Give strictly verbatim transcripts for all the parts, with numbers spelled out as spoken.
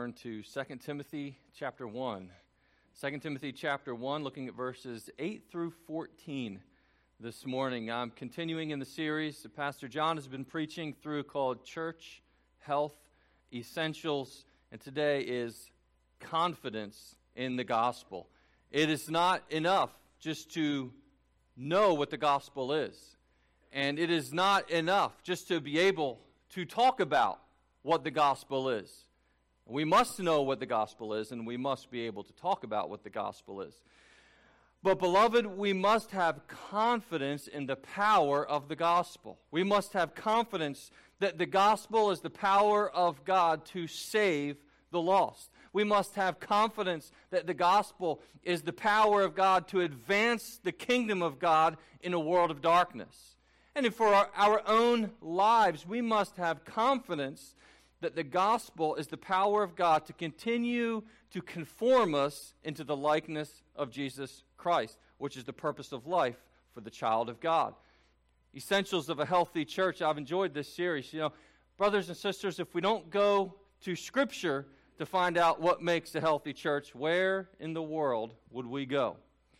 Turn to Second Timothy chapter one. Second Timothy chapter one, looking at verses eight through fourteen this morning. I'm continuing in the series that Pastor John has been preaching through called Church Health Essentials, and today is confidence in the gospel. It is not enough just to know what the gospel is, and it is not enough just to be able to talk about what the gospel is. We must know what the gospel is, and we must be able to talk about what the gospel is. But, beloved, we must have confidence in the power of the gospel. We must have confidence that the gospel is the power of God to save the lost. We must have confidence that the gospel is the power of God to advance the kingdom of God in a world of darkness. And for our, our own lives, we must have confidence that the gospel is the power of God to continue to conform us into the likeness of Jesus Christ, which is the purpose of life for the child of God. Essentials of a healthy church. I've enjoyed this series. You know, brothers and sisters, if we don't go to Scripture to find out what makes a healthy church, where in the world would we go?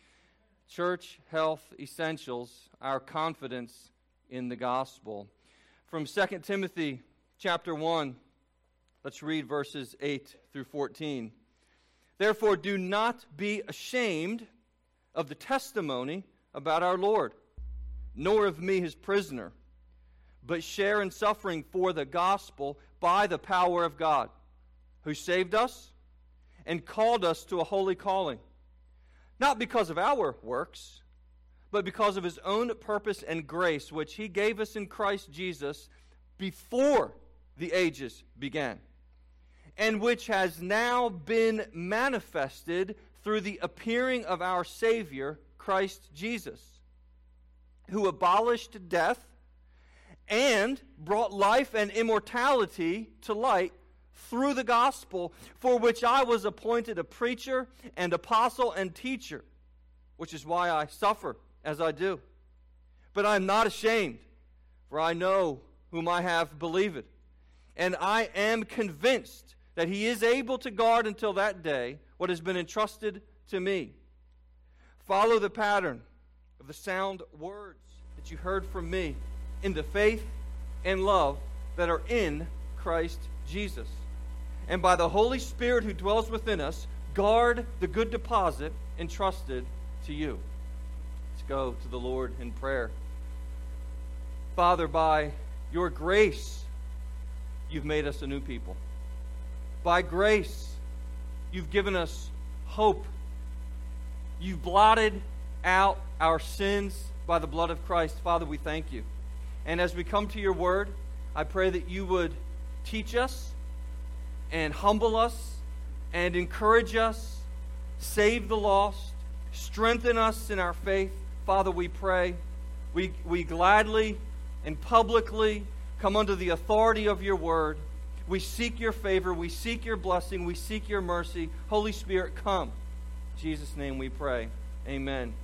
Church Health Essentials, our confidence in the gospel. From Second Timothy chapter one, let's read verses eight through fourteen. Therefore, do not be ashamed of the testimony about our Lord, nor of me his prisoner, but share in suffering for the gospel by the power of God, who saved us and called us to a holy calling, not because of our works, but because of his own purpose and grace, which he gave us in Christ Jesus before the ages began, and which has now been manifested through the appearing of our Savior, Christ Jesus, who abolished death and brought life and immortality to light through the gospel, for which I was appointed a preacher and apostle and teacher, which is why I suffer as I do. But I am not ashamed, for I know whom I have believed, and I am convinced that he is able to guard until that day what has been entrusted to me. Follow the pattern of the sound words that you heard from me in the faith and love that are in Christ Jesus. And by the Holy Spirit who dwells within us, guard the good deposit entrusted to you. Let's go to the Lord in prayer. Father, by your grace, you've made us a new people. By grace, you've given us hope. You've blotted out our sins by the blood of Christ. Father, we thank you. And as we come to your word, I pray that you would teach us and humble us and encourage us, save the lost, strengthen us in our faith. Father, we pray, we, we gladly and publicly come under the authority of your word. We seek your favor. We seek your blessing. We seek your mercy. Holy Spirit, come. In Jesus' name we pray. Amen.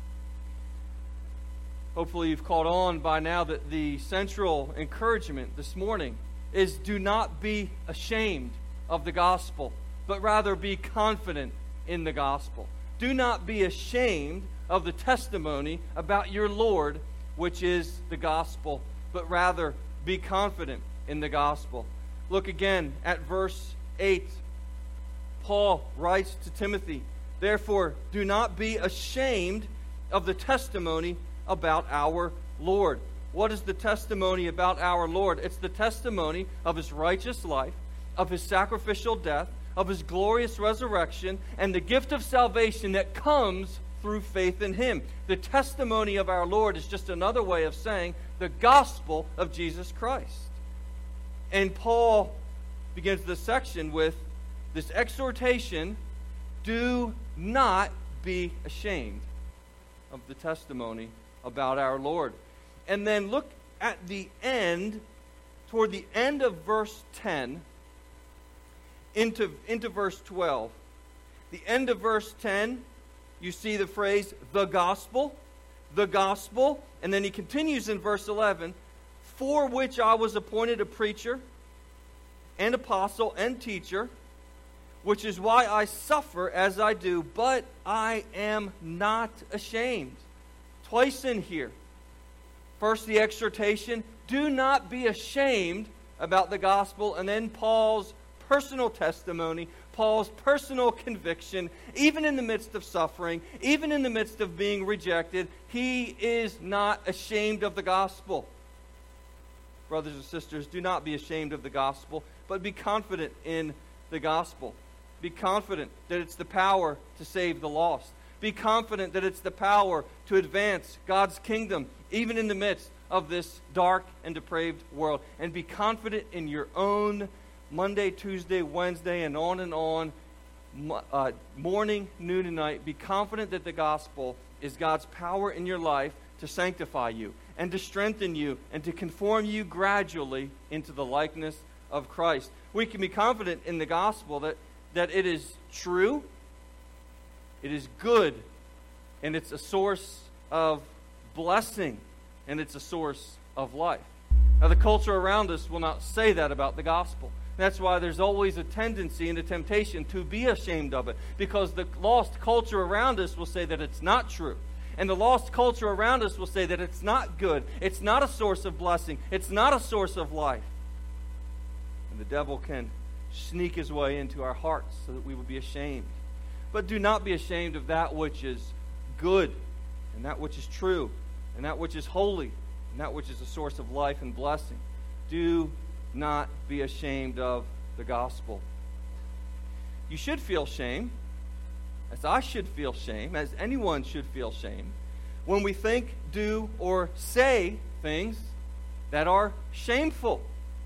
Hopefully you've caught on by now that the central encouragement this morning is do not be ashamed of the gospel, but rather be confident in the gospel. Do not be ashamed of the testimony about your Lord, which is the gospel, but rather be confident in the gospel. Look again at verse eight. Paul writes to Timothy, therefore, do not be ashamed of the testimony about our Lord. What is the testimony about our Lord? It's the testimony of his righteous life, of his sacrificial death, of his glorious resurrection, and the gift of salvation that comes through faith in him. The testimony of our Lord is just another way of saying the gospel of Jesus Christ. And Paul begins this section with this exhortation, do not be ashamed of the testimony about our Lord. And then look at the end, toward the end of verse ten, into, into verse twelve. The end of verse ten, you see the phrase, the gospel, the gospel, and then he continues in verse eleven, for which I was appointed a preacher and apostle and teacher, which is why I suffer as I do, but I am not ashamed. Twice in here. First, the exhortation, do not be ashamed about the gospel, and then Paul's personal testimony, Paul's personal conviction, even in the midst of suffering, even in the midst of being rejected, he is not ashamed of the gospel. Brothers and sisters, do not be ashamed of the gospel, but be confident in the gospel. Be confident that it's the power to save the lost. Be confident that it's the power to advance God's kingdom, even in the midst of this dark and depraved world. And be confident in your own Monday, Tuesday, Wednesday, and on and on, uh, morning, noon, and night. Be confident that the gospel is God's power in your life to sanctify you and to strengthen you and to conform you gradually into the likeness of Christ. We can be confident in the gospel that, that it is true, it is good, and it's a source of blessing, and it's a source of life. Now, the culture around us will not say that about the gospel. That's why there's always a tendency and a temptation to be ashamed of it, because the lost culture around us will say that it's not true. And the lost culture around us will say that it's not good, it's not a source of blessing, it's not a source of life. And the devil can sneak his way into our hearts so that we will be ashamed. But do not be ashamed of that which is good, and that which is true, and that which is holy, and that which is a source of life and blessing. Do not be ashamed of the gospel. You should feel shame, as I should feel shame, as anyone should feel shame, when we think, do, or say things that are shameful.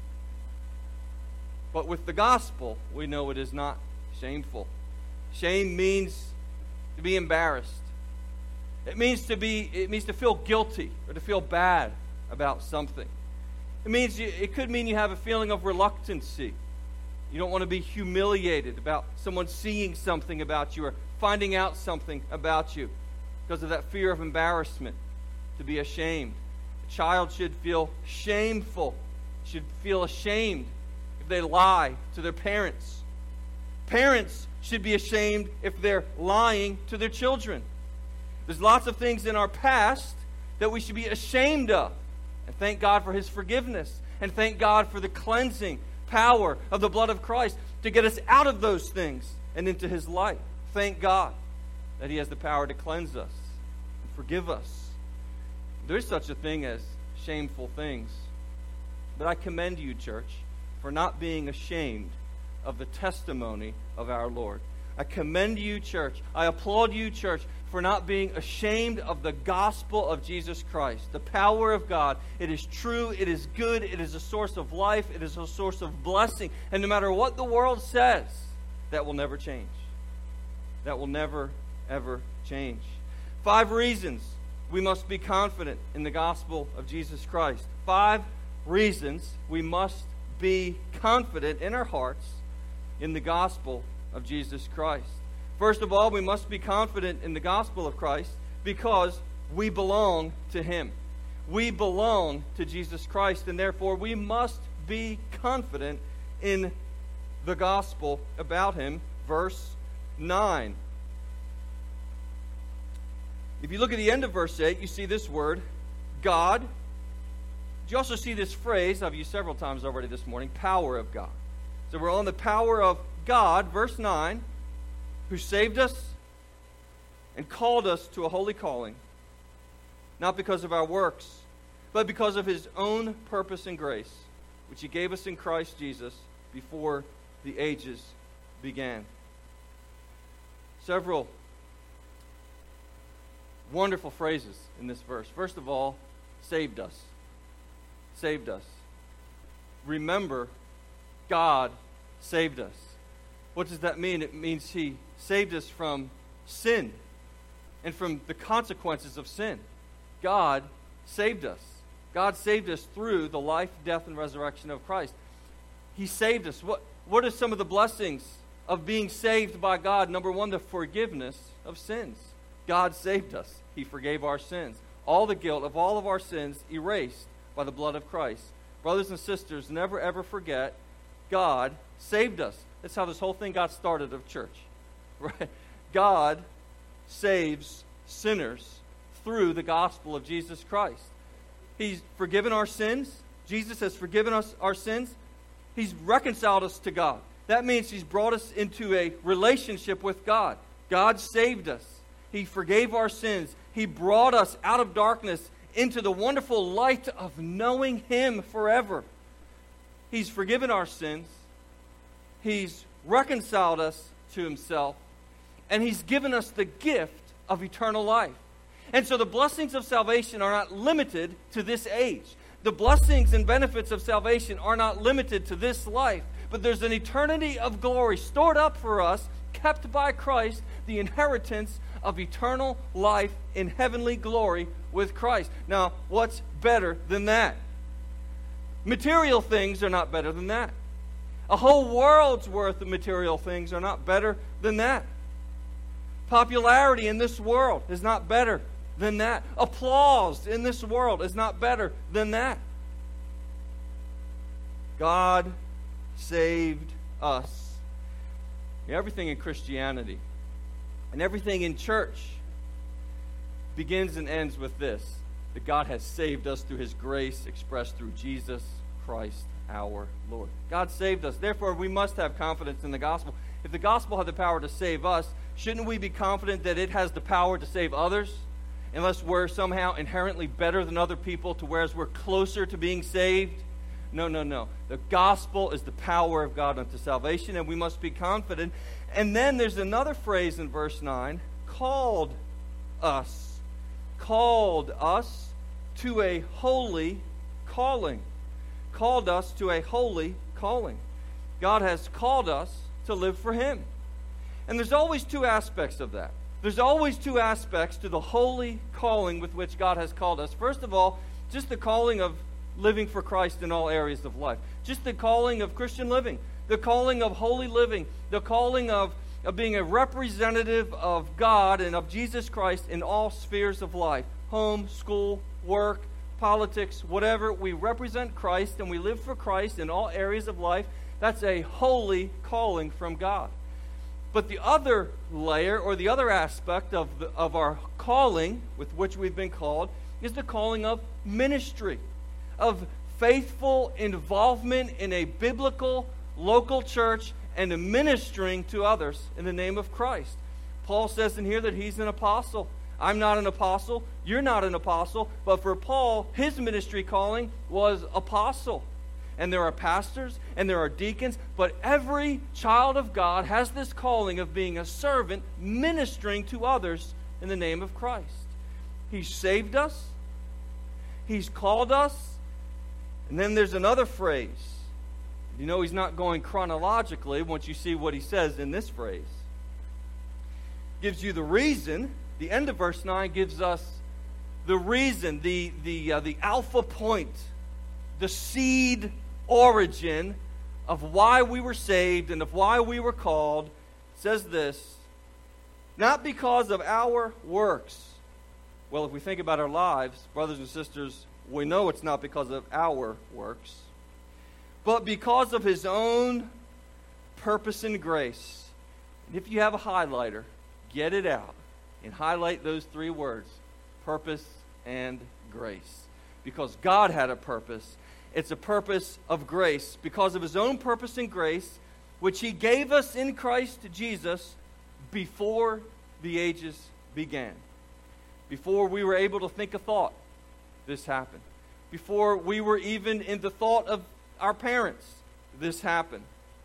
But with the gospel, we know it is not shameful. Shame means to be embarrassed. It means to be, it means to feel guilty or to feel bad about something. It means you, it could mean you have a feeling of reluctancy. You don't want to be humiliated about someone seeing something about you or finding out something about you because of that fear of embarrassment, to be ashamed. A child should feel shameful, should feel ashamed if they lie to their parents. Parents should be ashamed if they're lying to their children. There's lots of things in our past that we should be ashamed of. And thank God for His forgiveness. And thank God for the cleansing power of the blood of Christ to get us out of those things and into His light. Thank God that He has the power to cleanse us and forgive us. There is such a thing as shameful things. But I commend you, church, for not being ashamed of the testimony of our Lord. I commend you, church. I applaud you, church, for not being ashamed of the gospel of Jesus Christ, the power of God. It is true, it is good, it is a source of life, it is a source of blessing. And no matter what the world says, that will never change. That will never, ever change. Five reasons we must be confident in the gospel of Jesus Christ. Five reasons we must be confident in our hearts in the gospel of Jesus Christ. First of all, we must be confident in the gospel of Christ because we belong to Him. We belong to Jesus Christ, and therefore we must be confident in the gospel about Him. Verse nine. If you look at the end of verse eight, you see this word, God. You also see this phrase, I've used several times already this morning, power of God. So we're on the power of God, verse nine, who saved us and called us to a holy calling, not because of our works, but because of His own purpose and grace, which He gave us in Christ Jesus before the ages began. Several wonderful phrases in this verse. First of all, saved us. Saved us. Remember, God saved us. What does that mean? It means He saved us from sin and from the consequences of sin. God saved us. God saved us through the life, death, and resurrection of Christ. He saved us. What, what are some of the blessings of being saved by God? Number one, the forgiveness of sins. God saved us. He forgave our sins. All the guilt of all of our sins erased by the blood of Christ. Brothers and sisters, never ever forget God saved us. That's how this whole thing got started of church. Right? God saves sinners through the gospel of Jesus Christ. He's forgiven our sins. Jesus has forgiven us our sins. He's reconciled us to God. That means He's brought us into a relationship with God. God saved us. He forgave our sins. He brought us out of darkness into the wonderful light of knowing Him forever. He's forgiven our sins. He's reconciled us to Himself. And He's given us the gift of eternal life. And so the blessings of salvation are not limited to this age. The blessings and benefits of salvation are not limited to this life. But there's an eternity of glory stored up for us, kept by Christ, the inheritance of eternal life in heavenly glory with Christ. Now, what's better than that? Material things are not better than that. A whole world's worth of material things are not better than that. Popularity in this world is not better than that. Applause in this world is not better than that. God saved us. Everything in Christianity and everything in church begins and ends with this: that God has saved us through His grace expressed through Jesus Christ our Lord. God saved us. Therefore, we must have confidence in the gospel. If the gospel had the power to save us, shouldn't we be confident that it has the power to save others? Unless we're somehow inherently better than other people to whereas we're closer to being saved? No, no, no. The gospel is the power of God unto salvation, and we must be confident. And then there's another phrase in verse nine, called us. Called us to a holy calling. Called us to a holy calling. God has called us to live for Him. And there's always two aspects of that. There's always two aspects to the holy calling with which God has called us. First of all, just the calling of living for Christ in all areas of life. Just the calling of Christian living. The calling of holy living. The calling of, of being a representative of God and of Jesus Christ in all spheres of life. Home, school, work, politics, whatever. We represent Christ and we live for Christ in all areas of life. That's a holy calling from God. But the other layer, or the other aspect of, the, of our calling, with which we've been called, is the calling of ministry, of faithful involvement in a biblical local church and ministering to others in the name of Christ. Paul says in here that he's an apostle. I'm not an apostle. You're not an apostle. But for Paul, his ministry calling was apostle. And there are pastors, and there are deacons, but every child of God has this calling of being a servant, ministering to others in the name of Christ. He saved us. He's called us. And then there's another phrase. You know he's not going chronologically once you see what he says in this phrase. Gives you the reason. The end of verse nine gives us the reason, the, the, uh, the alpha point, the seed origin of why we were saved and of why we were called. It says this: not because of our works. Well, if we think about our lives, brothers and sisters, we know it's not because of our works, but because of His own purpose and grace. And if you have a highlighter, get it out and highlight those three words: purpose and grace. Because God had a purpose. It's a purpose of grace. Because of His own purpose and grace, which He gave us in Christ Jesus before the ages began. Before we were able to think a thought, this happened. Before we were even in the thought of our parents, this happened.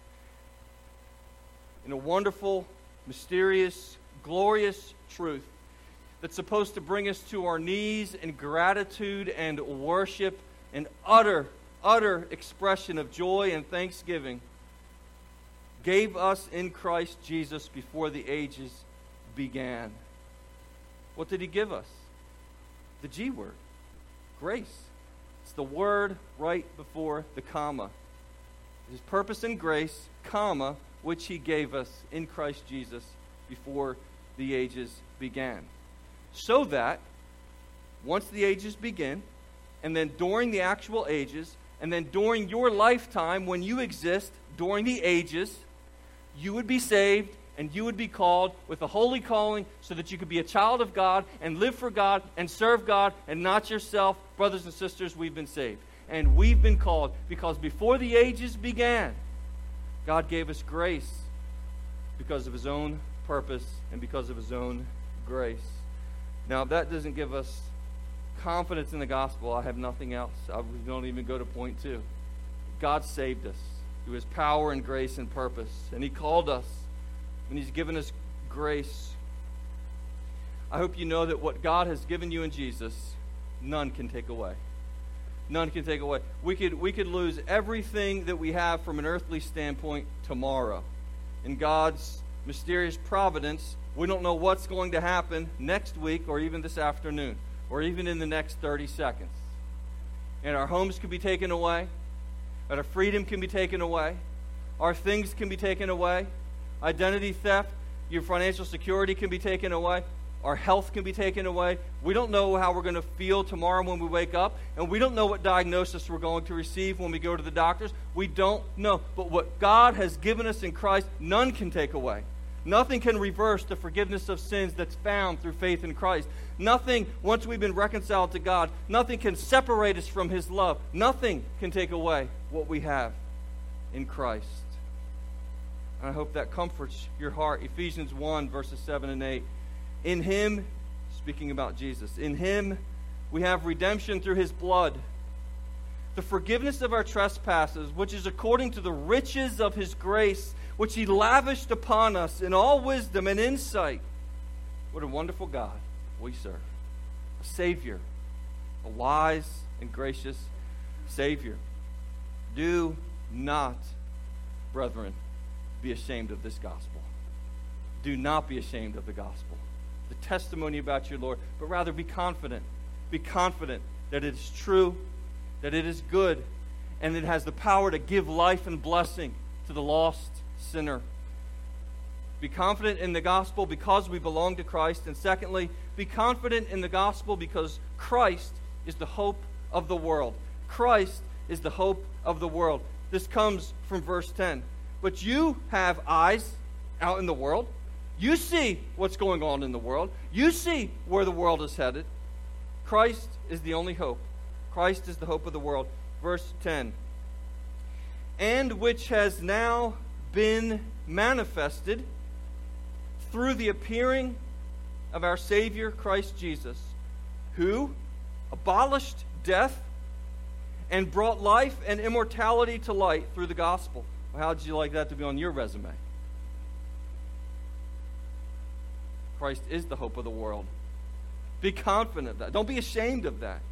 In a wonderful, mysterious, glorious truth that's supposed to bring us to our knees in gratitude and worship and utter, utter expression of joy and thanksgiving, gave us in Christ Jesus before the ages began. What did He give us? The G word, grace. It's the word right before the comma. His purpose and grace, comma, which He gave us in Christ Jesus before the ages began. So that once the ages begin, and then during the actual ages, and then during your lifetime when you exist during the ages, you would be saved and you would be called with a holy calling so that you could be a child of God and live for God and serve God and not yourself. Brothers and sisters, we've been saved. And we've been called because before the ages began, God gave us grace because of his own purpose and because of his own grace. Now, if that doesn't give us confidence in the gospel, I have nothing else. I don't even go to point two. God saved us through his power and grace and purpose. And he called us, and he's given us grace. I hope you know that what God has given you in Jesus, none can take away. None can take away. We could, we could lose everything that we have from an earthly standpoint tomorrow. In God's mysterious providence, we don't know what's going to happen next week or even this afternoon or even in the next thirty seconds. And our homes can be taken away. And our freedom can be taken away. Our things can be taken away. Identity theft, your financial security can be taken away. Our health can be taken away. We don't know how we're going to feel tomorrow when we wake up. And we don't know what diagnosis we're going to receive when we go to the doctors. We don't know. But what God has given us in Christ, none can take away. Nothing can reverse the forgiveness of sins that's found through faith in Christ. Nothing, once we've been reconciled to God, nothing can separate us from his love. Nothing can take away what we have in Christ. And I hope that comforts your heart. Ephesians one, verses seven and eight. In him, speaking about Jesus, in him we have redemption through his blood, the forgiveness of our trespasses, which is according to the riches of his grace, which he lavished upon us in all wisdom and insight. What a wonderful God we serve. A Savior, a wise and gracious Savior. Do not, brethren, be ashamed of this gospel. Do not be ashamed of the gospel, the testimony about your Lord, but rather be confident. Be confident that it is true, that it is good, and it has the power to give life and blessing to the lost sinner. Be confident in the gospel because we belong to Christ. And secondly, be confident in the gospel because Christ is the hope of the world. Christ is the hope of the world. This comes from verse ten. But you have eyes out in the world. You see what's going on in the world. You see where the world is headed. Christ is the only hope. Christ is the hope of the world. Verse ten. And which has now been manifested through the appearing of our Savior, Christ Jesus, who abolished death and brought life and immortality to light through the gospel. Well, how would you like that to be on your resume? Christ is the hope of the world. Be confident of that. Don't be ashamed of that.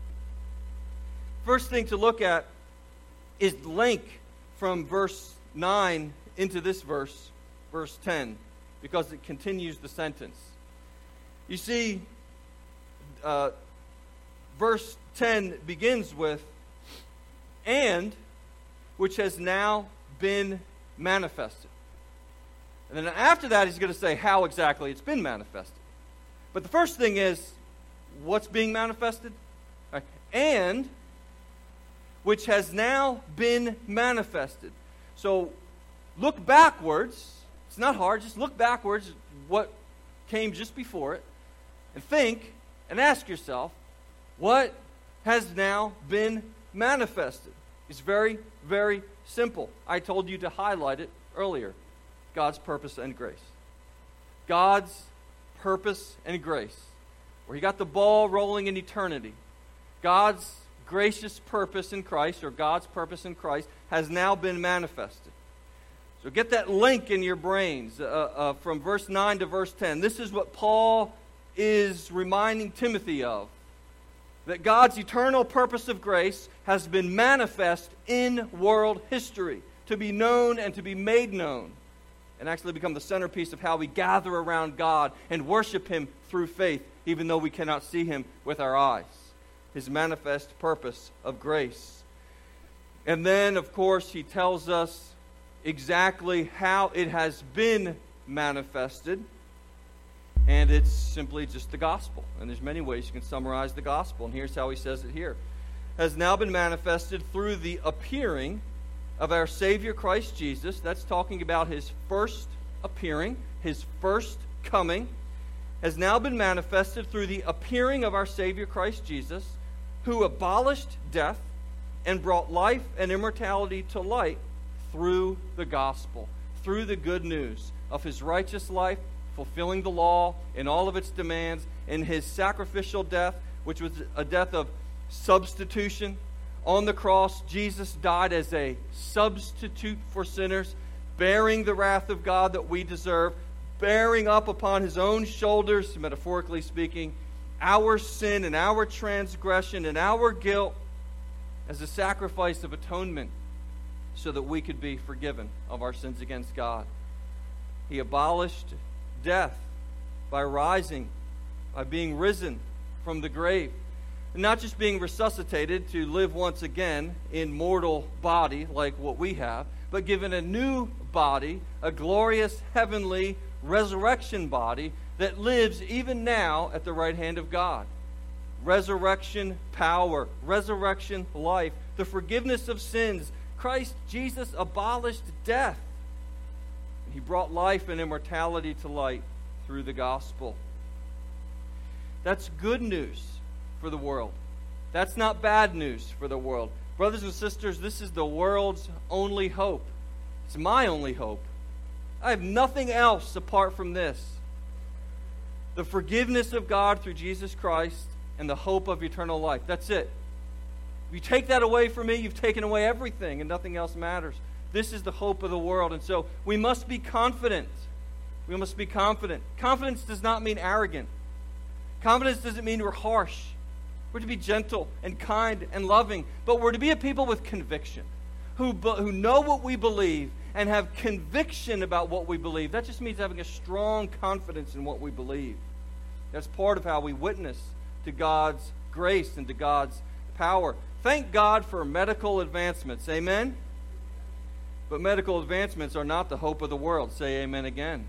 First thing to look at is the link from verse nine into this verse, verse ten, because it continues the sentence. You see, uh, verse ten begins with, and which has now been manifested. And then after that, he's going to say how exactly it's been manifested. But the first thing is, what's being manifested? Right. And which has now been manifested. So look backwards. It's not hard. Just look backwards, what came just before it, and think and ask yourself, what has now been manifested? It's very, very simple. I told you to highlight it earlier. God's purpose and grace. God's purpose and grace. Where he got the ball rolling in eternity. God's gracious purpose in Christ, or God's purpose in Christ, has now been manifested. So get that link in your brains uh, uh, from verse nine to verse ten. This is what Paul is reminding Timothy of. That God's eternal purpose of grace has been manifest in world history, to be known and to be made known, and actually become the centerpiece of how we gather around God and worship him through faith, even though we cannot see him with our eyes. His manifest purpose of grace. And then, of course, he tells us exactly how it has been manifested. And it's simply just the gospel. And there's many ways you can summarize the gospel. And here's how he says it here. Has now been manifested through the appearing of our Savior Christ Jesus, that's talking about his first appearing, his first coming, has now been manifested through the appearing of our Savior Christ Jesus, who abolished death and brought life and immortality to light through the gospel, through the good news of his righteous life, fulfilling the law in all of its demands, in his sacrificial death, which was a death of substitution. On the cross, Jesus died as a substitute for sinners, bearing the wrath of God that we deserve, bearing up upon his own shoulders, metaphorically speaking, our sin and our transgression and our guilt as a sacrifice of atonement so that we could be forgiven of our sins against God. He abolished death by rising, by being risen from the grave. And not just being resuscitated to live once again in mortal body like what we have, but given a new body, a glorious heavenly resurrection body that lives even now at the right hand of God. Resurrection power, resurrection life, the forgiveness of sins. Christ Jesus abolished death. He brought life and immortality to light through the gospel. That's good news for the world. That's not bad news for the world. Brothers and sisters, this is the world's only hope. It's my only hope. I have nothing else apart from this. The forgiveness of God through Jesus Christ and the hope of eternal life. That's it. If you take that away from me, you've taken away everything and nothing else matters. This is the hope of the world. And so we must be confident. We must be confident. Confidence does not mean arrogant. Confidence doesn't mean we're harsh. We're to be gentle and kind and loving. But we're to be a people with conviction, who, who know what we believe and have conviction about what we believe. That just means having a strong confidence in what we believe. That's part of how we witness to God's grace and to God's power. Thank God for medical advancements. Amen? But medical advancements are not the hope of the world. Say amen again.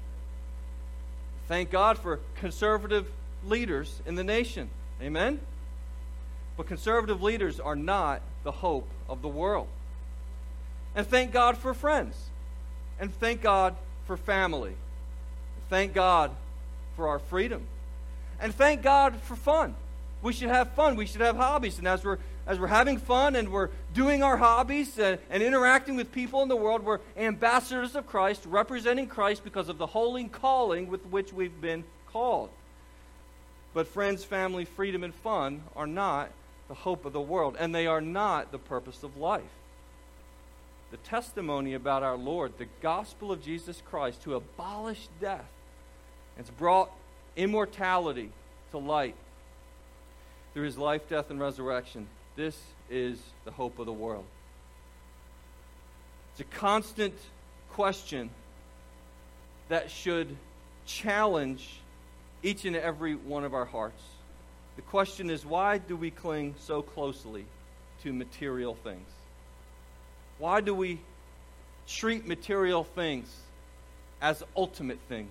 Thank God for conservative leaders in the nation. Amen? But conservative leaders are not the hope of the world. And thank God for friends. And thank God for family. Thank God for our freedom. And thank God for fun. We should have fun. We should have hobbies. And as we're as we're having fun and we're doing our hobbies and, and interacting with people in the world, we're ambassadors of Christ, representing Christ because of the holy calling with which we've been called. But friends, family, freedom, and fun are not the hope of the world, and they are not the purpose of life. The testimony about our Lord, the gospel of Jesus Christ, who abolished death and has brought immortality to light through his life, death, and resurrection. This is the hope of the world. It's a constant question that should challenge each and every one of our hearts. The question is, why do we cling so closely to material things? Why do we treat material things as ultimate things?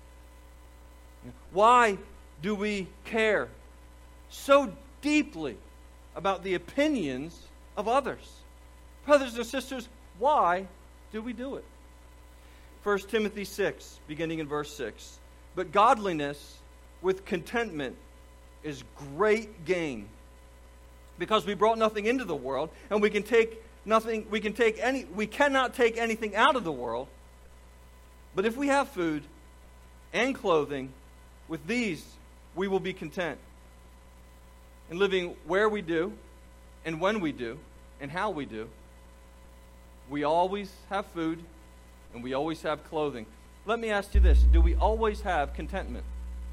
Why do we care so deeply about the opinions of others? Brothers and sisters, why do we do it? First Timothy six, beginning in verse six. But godliness with contentment is great gain, because we brought nothing into the world, and we can take nothing, we can take any, we cannot take anything out of the world. But if we have food and clothing, with these we will be content. And living where we do, and when we do, and how we do, we always have food, and we always have clothing. Let me ask you this: do we always have contentment?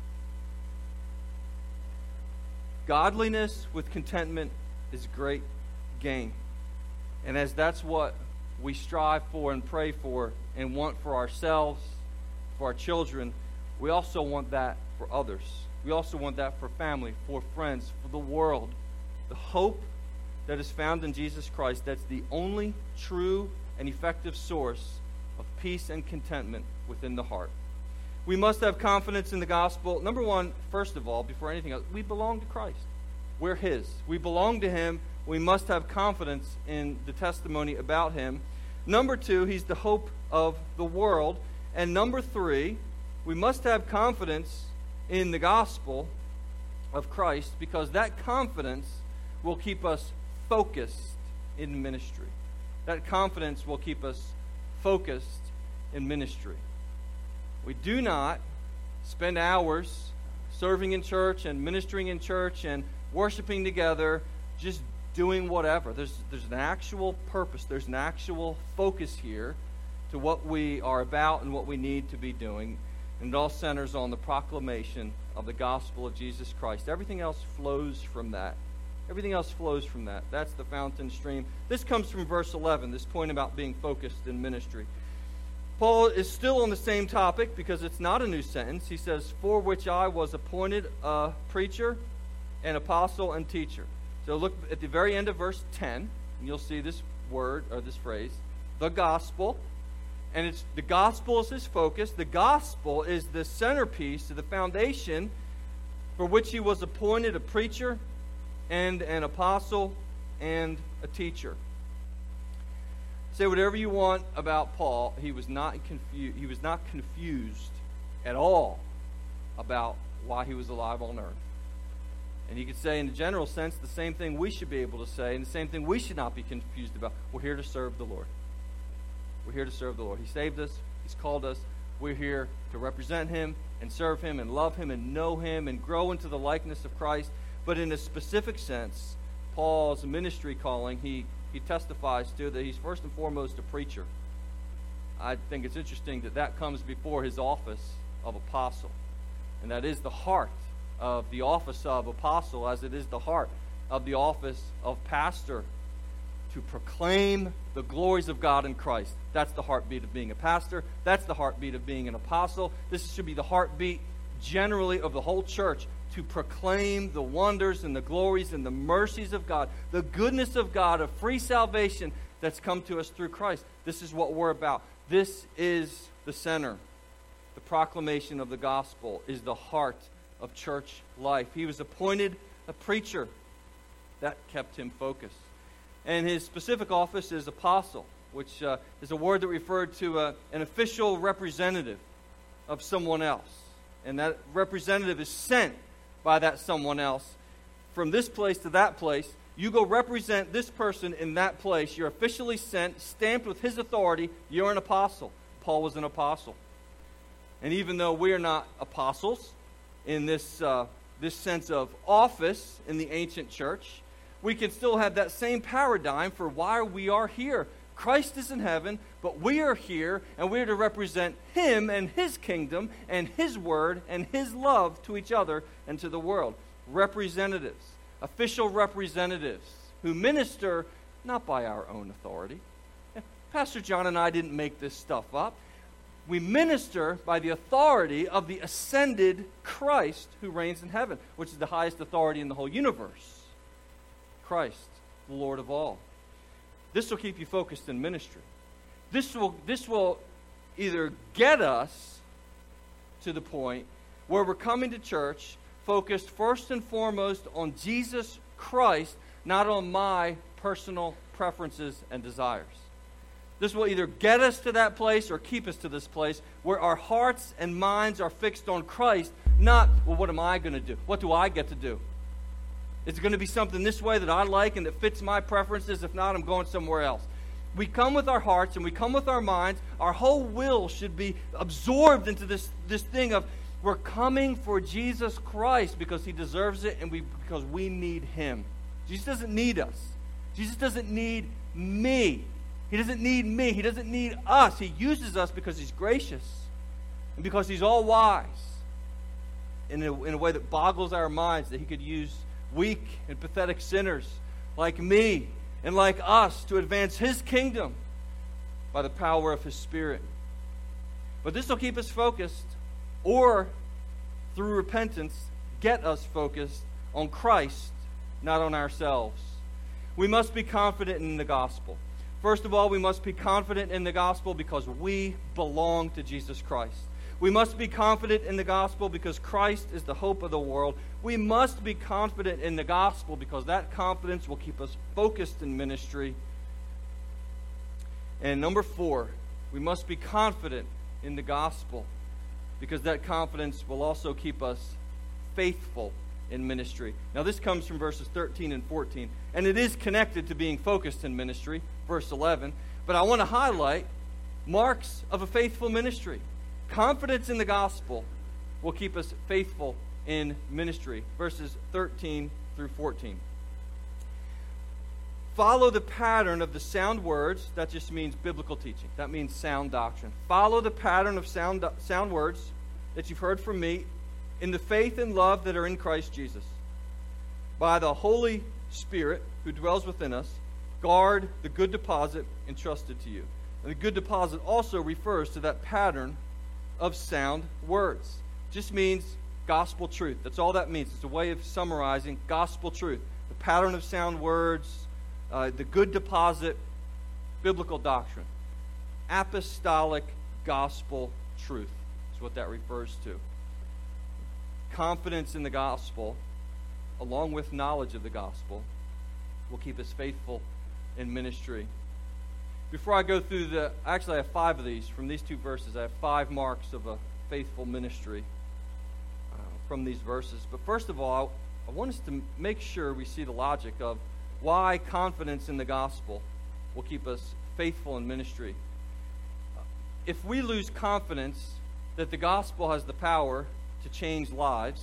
Godliness with contentment is great gain. And as that's what we strive for and pray for and want for ourselves, for our children, we also want that for others. We also want that for family, for friends, for the world. The hope that is found in Jesus Christ, that's the only true and effective source of peace and contentment within the heart. We must have confidence in the gospel. Number one, first of all, before anything else, we belong to Christ. we're his. We belong to him. We must have confidence in the testimony about him. Number two, he's the hope of the world. And number three, we must have confidence in the gospel of Christ, because that confidence will keep us focused in ministry. That confidence will keep us focused in ministry. We do not spend hours serving in church and ministering in church and worshiping together, just doing whatever. There's, there's an actual purpose. There's an actual focus here to what we are about and what we need to be doing. And it all centers on the proclamation of the gospel of Jesus Christ. Everything else flows from that. Everything else flows from that. That's the fountain stream. This comes from verse eleven, this point about being focused in ministry. Paul is still on the same topic because it's not a new sentence. He says, for which I was appointed a preacher, an apostle, and teacher. So look at the very end of verse ten, and you'll see this word, or this phrase, the gospel. And it's the gospel is his focus. The gospel is the centerpiece, the foundation for which he was appointed a preacher and an apostle and a teacher. Say whatever you want about Paul, he was not confused. He was not confused at all about why he was alive on earth. And you could say, in a general sense, the same thing we should be able to say, and the same thing we should not be confused about. We're here to serve the Lord. We're here to serve the Lord. He saved us. He's called us. We're here to represent him and serve him and love him and know him and grow into the likeness of Christ. But in a specific sense, Paul's ministry calling, he, he testifies to that he's first and foremost a preacher. I think it's interesting that that comes before his office of apostle. And that is the heart of the office of apostle, as it is the heart of the office of pastor, to proclaim the glories of God in Christ. That's the heartbeat of being a pastor. That's the heartbeat of being an apostle. This should be the heartbeat generally of the whole church, to proclaim the wonders and the glories and the mercies of God, the goodness of God, of free salvation that's come to us through Christ. This is what we're about. This is the center. The proclamation of the gospel is the heart of church life. He was appointed a preacher. That kept him focused. And his specific office is apostle, which uh, is a word that referred to uh, an official representative of someone else. And that representative is sent by that someone else from this place to that place. You go represent this person in that place. You're officially sent, stamped with his authority. You're an apostle. Paul was an apostle. And even though we are not apostles in this, uh, this sense of office in the ancient church, we can still have that same paradigm for why we are here. Christ is in heaven, but we are here, and we are to represent him and his kingdom and his word and his love to each other and to the world. Representatives, official representatives who minister not by our own authority. Pastor John and I didn't make this stuff up. We minister by the authority of the ascended Christ who reigns in heaven, which is the highest authority in the whole universe. Christ, the Lord of all. This will keep you focused in ministry. This will, this will either get us to the point where we're coming to church focused first and foremost on Jesus Christ, not on my personal preferences and desires. This will either get us to that place or keep us to this place where our hearts and minds are fixed on Christ, not, well, what am I going to do? What do I get to do? Is it going to be something this way that I like and that fits my preferences? If not, I'm going somewhere else. We come with our hearts and we come with our minds. Our whole will should be absorbed into this, this thing of we're coming for Jesus Christ because he deserves it and we because we need him. Jesus doesn't need us. Jesus doesn't need me. He doesn't need me. He doesn't need us. He uses us because he's gracious and because he's all wise in a, in a way that boggles our minds, that he could use weak and pathetic sinners like me and like us to advance his kingdom by the power of his Spirit. But this will keep us focused, or through repentance, get us focused on Christ, not on ourselves. We must be confident in the gospel. First of all, we must be confident in the gospel because we belong to Jesus Christ. We must be confident in the gospel because Christ is the hope of the world. We must be confident in the gospel because that confidence will keep us focused in ministry. And number four, we must be confident in the gospel because that confidence will also keep us faithful in ministry. Now this comes from verses thirteen and fourteen, and it is connected to being focused in ministry, verse eleven. But I want to highlight marks of a faithful ministry. Confidence in the gospel will keep us faithful in ministry, verses thirteen through fourteen. Follow the pattern of the sound words. That just means biblical teaching. That means sound doctrine. Follow the pattern of sound, sound words that you've heard from me in the faith and love that are in Christ Jesus. By the Holy Spirit who dwells within us, guard the good deposit entrusted to you. And the good deposit also refers to that pattern of sound words. Just means gospel truth. That's all that means. It's a way of summarizing gospel truth. The pattern of sound words, uh, the good deposit, biblical doctrine. Apostolic gospel truth is what that refers to. Confidence in the gospel, along with knowledge of the gospel, will keep us faithful in ministry. Before I go through the, actually I have five of these from these two verses. I have five marks of a faithful ministry uh, from these verses. But first of all, I, I want us to make sure we see the logic of why confidence in the gospel will keep us faithful in ministry. If we lose confidence that the gospel has the power to change lives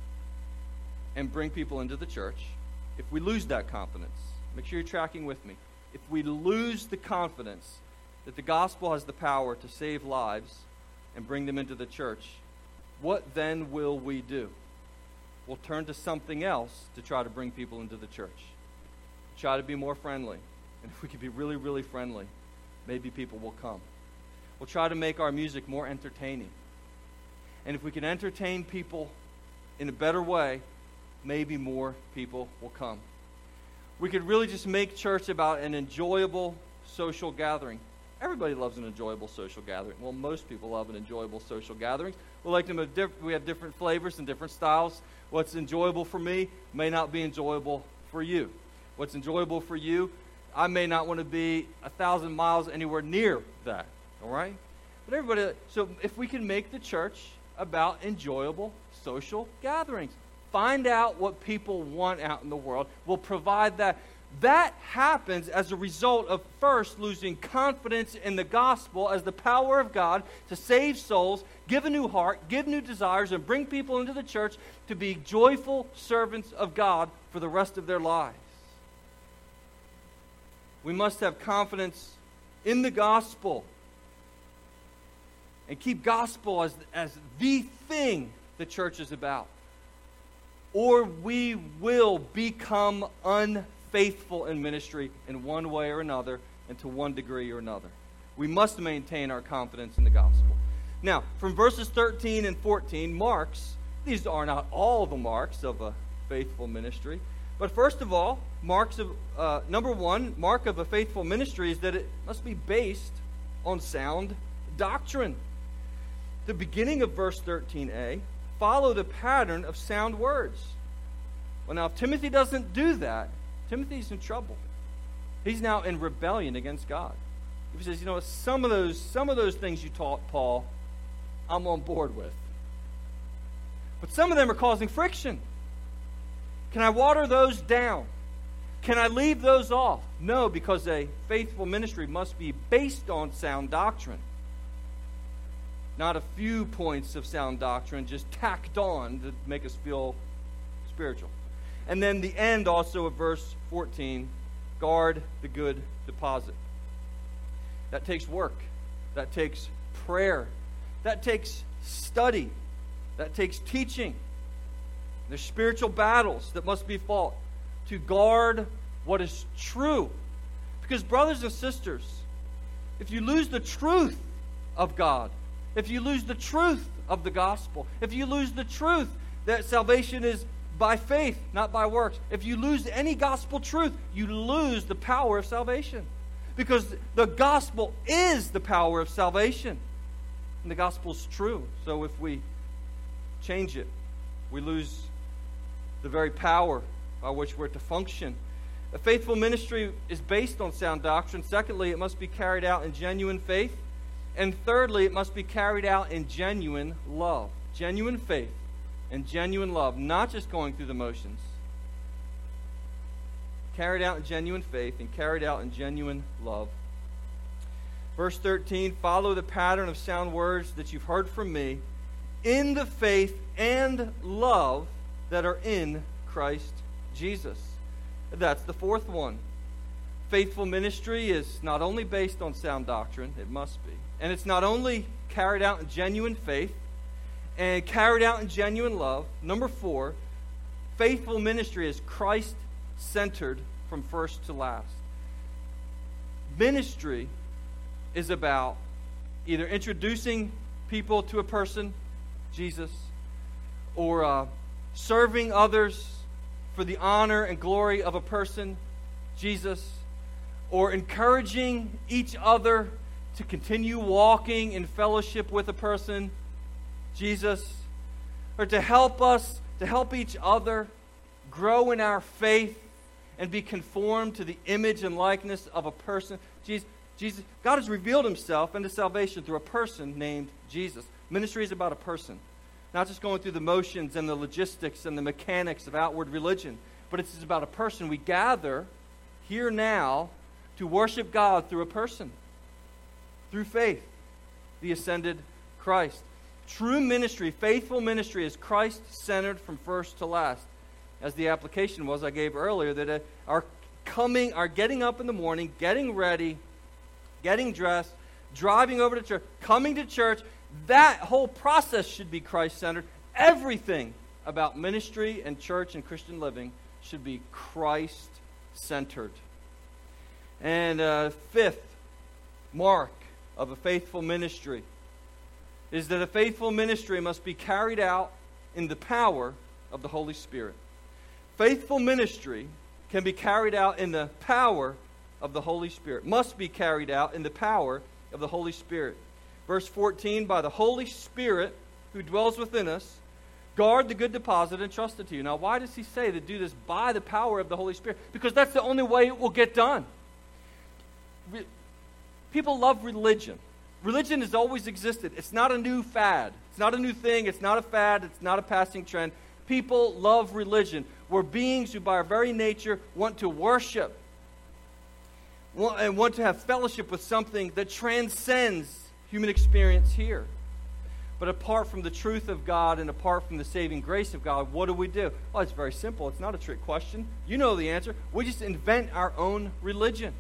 and bring people into the church, if we lose that confidence, make sure you're tracking with me. If we lose the confidence that the gospel has the power to save lives and bring them into the church, what then will we do? We'll turn to something else to try to bring people into the church. Try to be more friendly. And if we can be really, really friendly, maybe people will come. We'll try to make our music more entertaining. And if we can entertain people in a better way, maybe more people will come. We could really just make church about an enjoyable social gathering. Everybody loves an enjoyable social gathering. Well, most people love an enjoyable social gathering. We like them. Diff- we have different flavors and different styles. What's enjoyable for me may not be enjoyable for you. What's enjoyable for you, I may not want to be a thousand miles anywhere near that. All right? But everybody, so if we can make the church about enjoyable social gatherings, find out what people want out in the world, we'll provide that. That happens as a result of first losing confidence in the gospel as the power of God to save souls, give a new heart, give new desires, and bring people into the church to be joyful servants of God for the rest of their lives. We must have confidence in the gospel and keep gospel as, as the thing the church is about. Or we will become unfaithful in ministry in one way or another and to one degree or another. We must maintain our confidence in the gospel. Now, from verses thirteen and fourteen, marks, these are not all the marks of a faithful ministry. But first of all, marks of, uh, number one, mark of a faithful ministry is that it must be based on sound doctrine. The beginning of verse thirteen a, follow the pattern of sound words. Well, now, if Timothy doesn't do that, Timothy's in trouble. He's now in rebellion against God. He says, you know, some of those, some of those things you taught, Paul, I'm on board with. But some of them are causing friction. Can I water those down? Can I leave those off? No, because a faithful ministry must be based on sound doctrine. Not a few points of sound doctrine just tacked on to make us feel spiritual. And then the end also of verse fourteen, guard the good deposit. That takes work. That takes prayer. That takes study. That takes teaching. There's spiritual battles that must be fought to guard what is true. Because brothers and sisters, if you lose the truth of God, if you lose the truth of the gospel, if you lose the truth that salvation is by faith, not by works, if you lose any gospel truth, you lose the power of salvation. Because the gospel is the power of salvation. And the gospel's true. So if we change it, we lose the very power by which we're to function. A faithful ministry is based on sound doctrine. Secondly, it must be carried out in genuine faith. And thirdly, it must be carried out in genuine love. Genuine faith and genuine love, not just going through the motions. Carried out in genuine faith and carried out in genuine love. Verse thirteen, follow the pattern of sound words that you've heard from me in the faith and love that are in Christ Jesus. That's the fourth one. Faithful ministry is not only based on sound doctrine, it must be. And it's not only carried out in genuine faith and carried out in genuine love. Number four, faithful ministry is Christ-centered from first to last. Ministry is about either introducing people to a person, Jesus, or uh, serving others for the honor and glory of a person, Jesus, or encouraging each other to continue walking in fellowship with a person, Jesus, or to help us, to help each other grow in our faith and be conformed to the image and likeness of a person. Jesus, Jesus, God has revealed himself into salvation through a person named Jesus. Ministry is about a person. Not just going through the motions and the logistics and the mechanics of outward religion, but it's about a person. We gather here now to worship God through a person, through faith, the ascended Christ. True ministry, faithful ministry is Christ-centered from first to last. As the application was I gave earlier, that uh, our coming, our getting up in the morning, getting ready, getting dressed, driving over to church, coming to church, that whole process should be Christ-centered. Everything about ministry and church and Christian living should be Christ-centered. And uh, fifth mark of a faithful ministry is that a faithful ministry must be carried out in the power of the Holy Spirit. Faithful ministry can be carried out in the power of the Holy Spirit. Must be carried out in the power of the Holy Spirit. Verse fourteen, by the Holy Spirit who dwells within us, guard the good deposit entrusted to you. Now, why does he say to do this by the power of the Holy Spirit? Because that's the only way it will get done. Re- People love religion. Religion has always existed. It's not a new fad. It's not a new thing. It's not a fad. It's not a passing trend. People love religion. We're beings who by our very nature want to worship want, and want to have fellowship with something that transcends human experience here. But apart from the truth of God and apart from the saving grace of God, what do we do? Well, it's very simple. It's not a trick question. You know the answer. We just invent our own religion.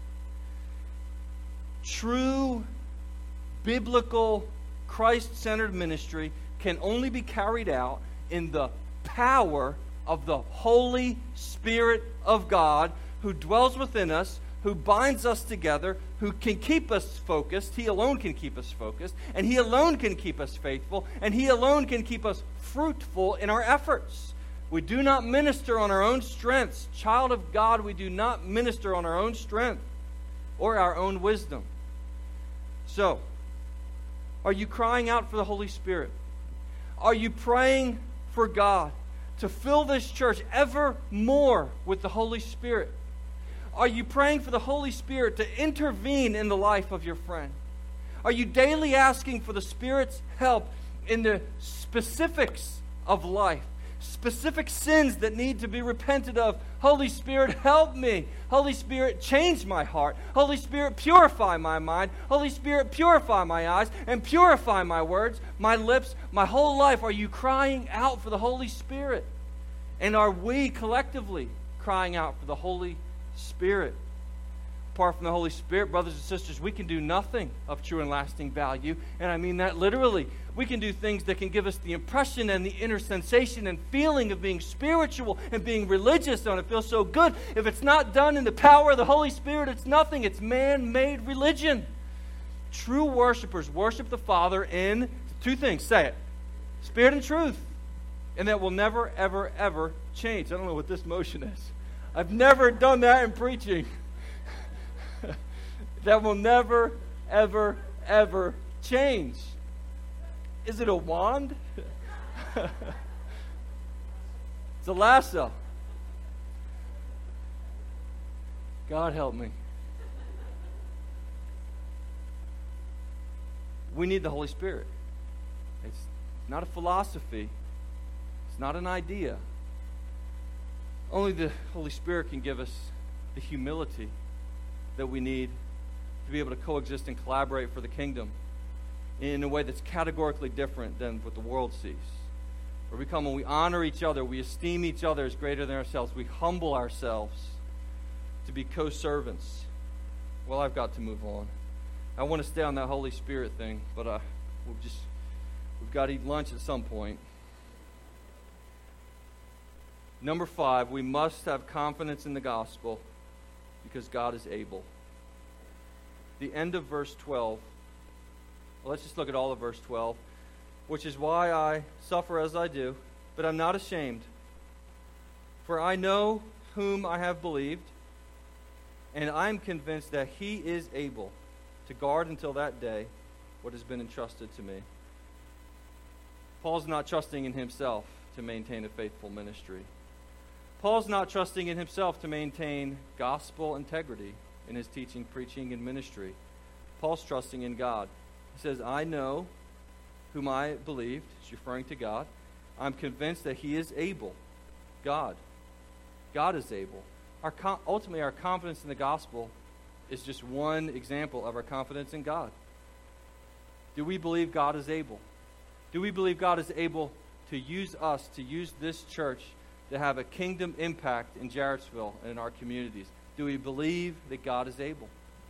True biblical Christ-centered ministry can only be carried out in the power of the Holy Spirit of God who dwells within us, who binds us together, who can keep us focused. He alone can keep us focused, and He alone can keep us faithful, and He alone can keep us fruitful in our efforts. We do not minister on our own strengths. Child of God, we do not minister on our own strength or our own wisdom. So, are you crying out for the Holy Spirit? Are you praying for God to fill this church ever more with the Holy Spirit? Are you praying for the Holy Spirit to intervene in the life of your friend? Are you daily asking for the Spirit's help in the specifics of life? Specific sins that need to be repented of. Holy Spirit, help me. Holy Spirit, change my heart. Holy Spirit, purify my mind. Holy Spirit, purify my eyes and purify my words, my lips, my whole life. Are you crying out for the Holy Spirit? And are we collectively crying out for the Holy Spirit? Apart from the Holy Spirit, brothers and sisters, we can do nothing of true and lasting value. And I mean that literally. We can do things that can give us the impression and the inner sensation and feeling of being spiritual and being religious, and it feels so good. If it's not done in the power of the Holy Spirit, it's nothing. It's man-made religion. True worshipers worship the Father in two things. Say it. Spirit and truth. And that will never, ever, ever change. I don't know what this motion is. I've never done that in preaching. That will never, ever, ever change. Is it a wand? It's a lasso. God help me. We need the Holy Spirit. It's not a philosophy. It's not an idea. Only the Holy Spirit can give us the humility that we need to be able to coexist and collaborate for the kingdom in a way that's categorically different than what the world sees. Where we come and we honor each other, we esteem each other as greater than ourselves, we humble ourselves to be co-servants. Well, I've got to move on. I want to stay on that Holy Spirit thing, but uh, we'll just, we've got to eat lunch at some point. Number five, we must have confidence in the gospel because God is able. The end of verse twelve. Well, let's just look at all of verse twelve. Which is why I suffer as I do, but I'm not ashamed. For I know whom I have believed, and I'm convinced that he is able to guard until that day what has been entrusted to me. Paul's not trusting in himself to maintain a faithful ministry. Paul's not trusting in himself to maintain gospel integrity in his teaching, preaching, and ministry. Paul's trusting in God. He says, I know whom I believed. He's referring to God. I'm convinced that he is able. God. God is able. Our con- ultimately, our confidence in the gospel is just one example of our confidence in God. Do we believe God is able? Do we believe God is able to use us, to use this church to have a kingdom impact in Jarrettsville and in our communities? Do we believe that God is able?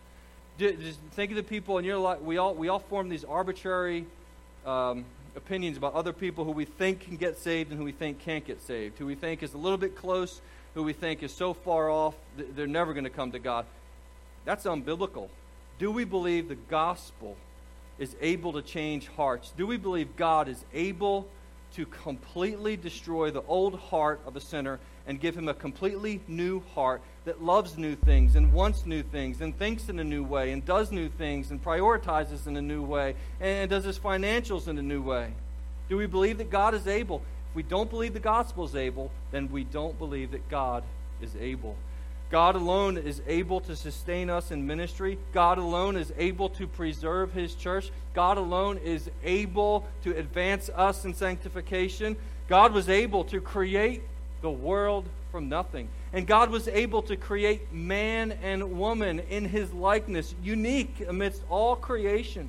Do, just think of the people in your life. We all, we all form these arbitrary um, opinions about other people who we think can get saved and who we think can't get saved, who we think is a little bit close, who we think is so far off th- they're never going to come to God. That's unbiblical. Do we believe the gospel is able to change hearts? Do we believe God is able to completely destroy the old heart of a sinner and give him a completely new heart that loves new things and wants new things and thinks in a new way and does new things and prioritizes in a new way and does his financials in a new way? Do we believe that God is able? If we don't believe the gospel is able, then we don't believe that God is able. God alone is able to sustain us in ministry. God alone is able to preserve his church. God alone is able to advance us in sanctification. God was able to create the world from nothing. And God was able to create man and woman in his likeness, unique amidst all creation.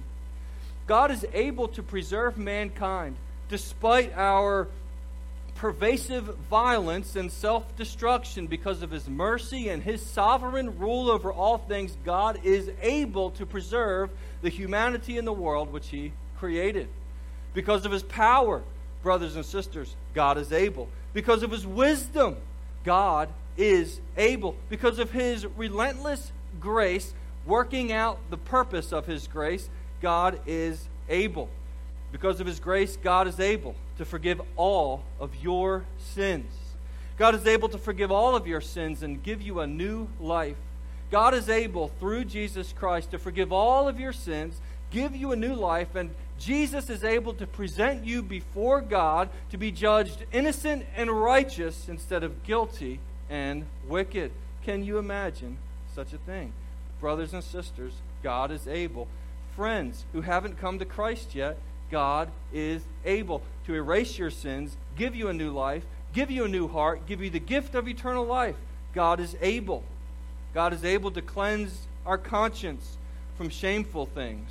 God is able to preserve mankind despite our pervasive violence and self-destruction. Because of his mercy and his sovereign rule over all things, God is able to preserve the humanity in the world which he created. Because of his power, brothers and sisters, God is able. Because of his wisdom, God is able. Because of his relentless grace, working out the purpose of his grace, God is able. Because of his grace, God is able to forgive all of your sins. God is able to forgive all of your sins and give you a new life. God is able, through Jesus Christ, to forgive all of your sins, give you a new life, and Jesus is able to present you before God to be judged innocent and righteous instead of guilty and wicked. Can you imagine such a thing? Brothers and sisters, God is able. Friends who haven't come to Christ yet, God is able to erase your sins, give you a new life, give you a new heart, give you the gift of eternal life. God is able. God is able to cleanse our conscience from shameful things.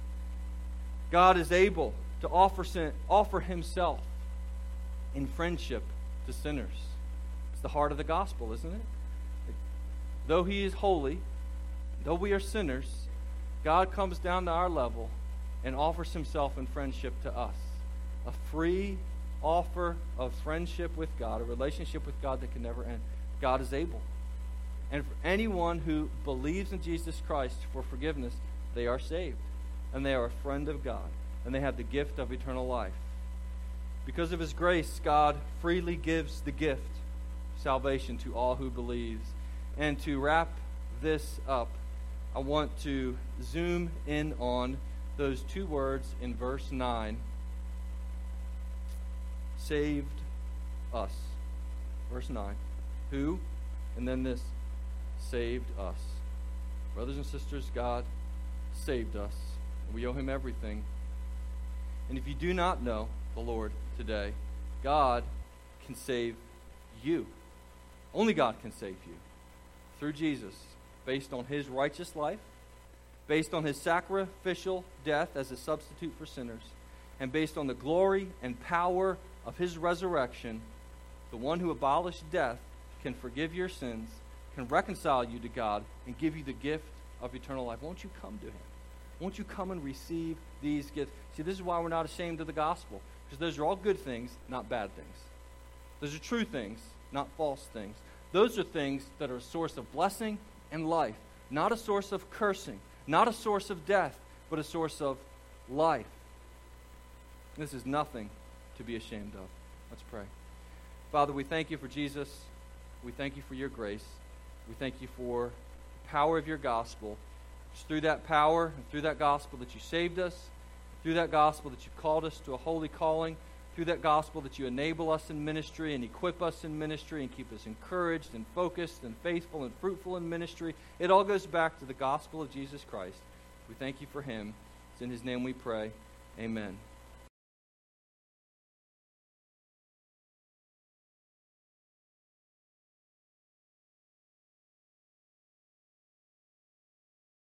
God is able to offer, sin, offer himself in friendship to sinners. It's the heart of the gospel, isn't it? Though he is holy, though we are sinners, God comes down to our level and offers himself in friendship to us. A free offer of friendship with God, a relationship with God that can never end. God is able. And for anyone who believes in Jesus Christ for forgiveness, they are saved. And they are a friend of God. And they have the gift of eternal life. Because of his grace, God freely gives the gift, salvation, to all who believes. And to wrap this up, I want to zoom in on those two words in verse nine saved us. Verse nine. Who, and then this, saved us. Brothers and sisters, God saved us. We owe him everything. And if you do not know the Lord today, God can save you. Only God can save you. Through Jesus, based on his righteous life, based on his sacrificial death as a substitute for sinners, and based on the glory and power of his resurrection, the one who abolished death can forgive your sins, can reconcile you to God, and give you the gift of eternal life. Won't you come to him? Won't you come and receive these gifts? See, this is why we're not ashamed of the gospel, because those are all good things, not bad things. Those are true things, not false things. Those are things that are a source of blessing and life, not a source of cursing, not a source of death, but a source of life. This is nothing to be ashamed of. Let's pray. Father, we thank you for Jesus. We thank you for your grace. We thank you for the power of your gospel. It's through that power and through that gospel that you saved us, through that gospel that you called us to a holy calling, through that gospel that you enable us in ministry and equip us in ministry and keep us encouraged and focused and faithful and fruitful in ministry. It all goes back to the gospel of Jesus Christ. We thank you for him. It's in his name we pray. Amen.